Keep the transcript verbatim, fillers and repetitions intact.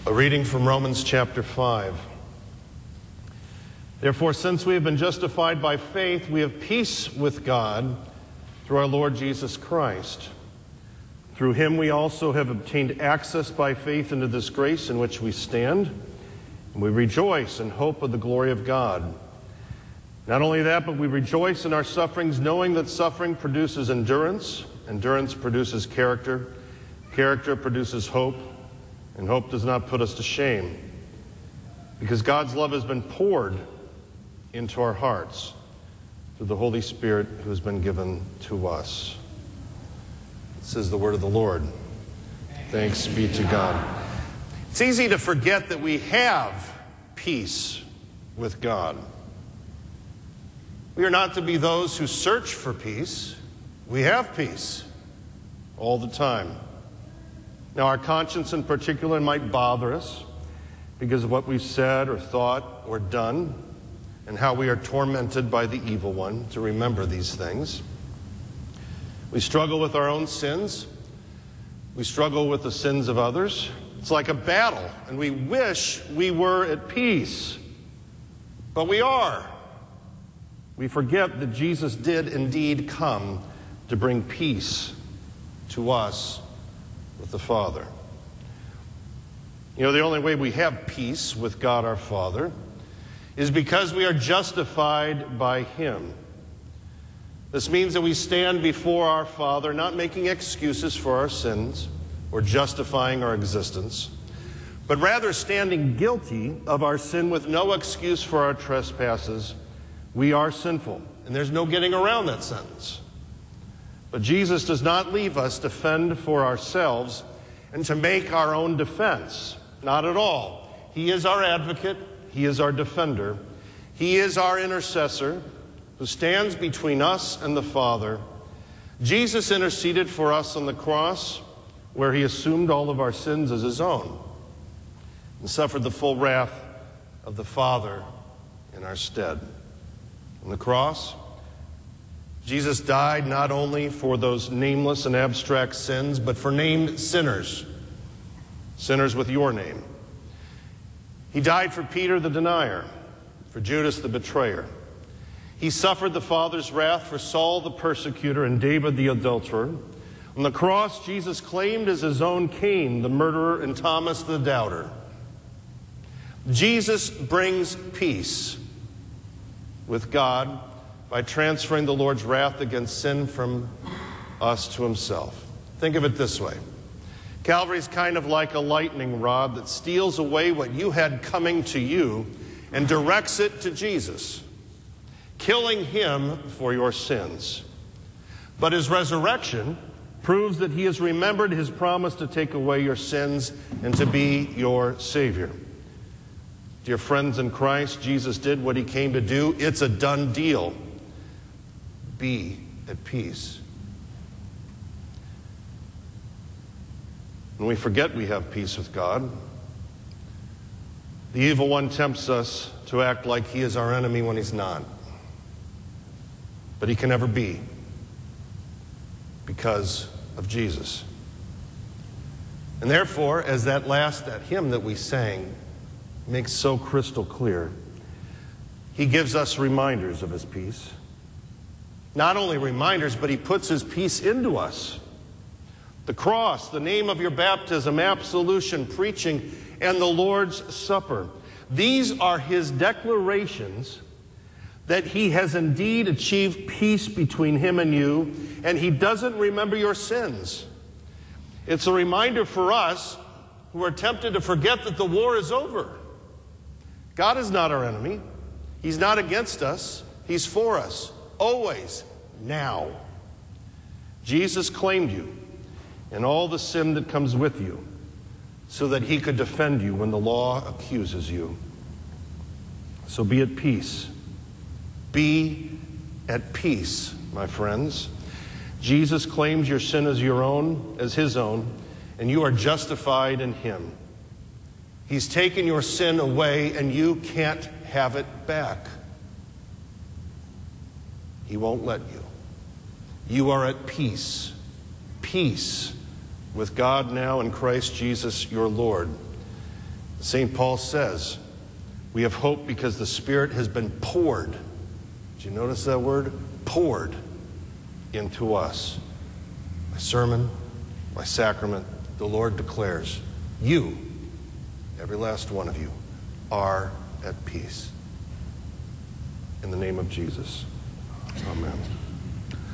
A reading from Romans chapter five. Therefore, since we have been justified by faith, we have peace with God through our Lord Jesus Christ. Through him we also have obtained access by faith into this grace in which we stand, and we rejoice in hope of the glory of God. Not only that, but we rejoice in our sufferings, knowing that suffering produces endurance, endurance produces character, character produces hope, and hope does not put us to shame, because God's love has been poured into our hearts through the Holy Spirit who has been given to us. This is the word of the Lord. Thanks be to God. It's easy to forget that we have peace with God. We are not to be those who search for peace. We have peace all the time. Now, our conscience in particular might bother us because of what we've said or thought or done, and how we are tormented by the evil one to remember these things. We struggle with our own sins. We struggle with the sins of others. It's like a battle, and we wish we were at peace, but we are. We forget that Jesus did indeed come to bring peace to us with the Father. You know, the only way we have peace with God our Father is because we are justified by him. This means that we stand before our Father not making excuses for our sins or justifying our existence, but rather standing guilty of our sin with no excuse for our trespasses. We are sinful, and there's no getting around that sentence. But Jesus does not leave us to fend for ourselves and to make our own defense. Not at all. He is our advocate. He is our defender. He is our intercessor who stands between us and the Father. Jesus interceded for us on the cross, where he assumed all of our sins as his own and suffered the full wrath of the Father in our stead. On the cross, Jesus died not only for those nameless and abstract sins, but for named sinners, sinners with your name. He died for Peter the denier, for Judas the betrayer. He suffered the Father's wrath for Saul the persecutor and David the adulterer. On the cross, Jesus claimed as his own Cain the murderer and Thomas the doubter. Jesus brings peace with God by transferring the Lord's wrath against sin from us to himself. Think of it this way. Calvary is kind of like a lightning rod that steals away what you had coming to you and directs it to Jesus, killing him for your sins. But his resurrection proves that he has remembered his promise to take away your sins and to be your Savior. Dear friends in Christ, Jesus did what he came to do. It's a done deal. Be at peace. When we forget we have peace with God, the evil one tempts us to act like he is our enemy when he's not. But he can never be, because of Jesus. And therefore, as that last, that hymn that we sang makes so crystal clear, he gives us reminders of his peace. Not only reminders, but he puts his peace into us. The cross, the name of your baptism, absolution, preaching, and the Lord's Supper. These are his declarations that he has indeed achieved peace between him and you, and he doesn't remember your sins. It's a reminder for us who are tempted to forget that the war is over. God is not our enemy. He's not against us. He's for us. Always. Now. Jesus claimed you and all the sin that comes with you so that he could defend you when the law accuses you. So be at peace. Be at peace, my friends. Jesus claims your sin as your own, as his own, and you are justified in him. He's taken your sin away, and you can't have it back. He won't let you. You are at peace. Peace with God now in Christ Jesus your Lord. Saint Paul says, we have hope because the Spirit has been poured. Did you notice that word? Poured into us. By sermon, by sacrament, the Lord declares, you, every last one of you, are at peace. In the name of Jesus. Amen.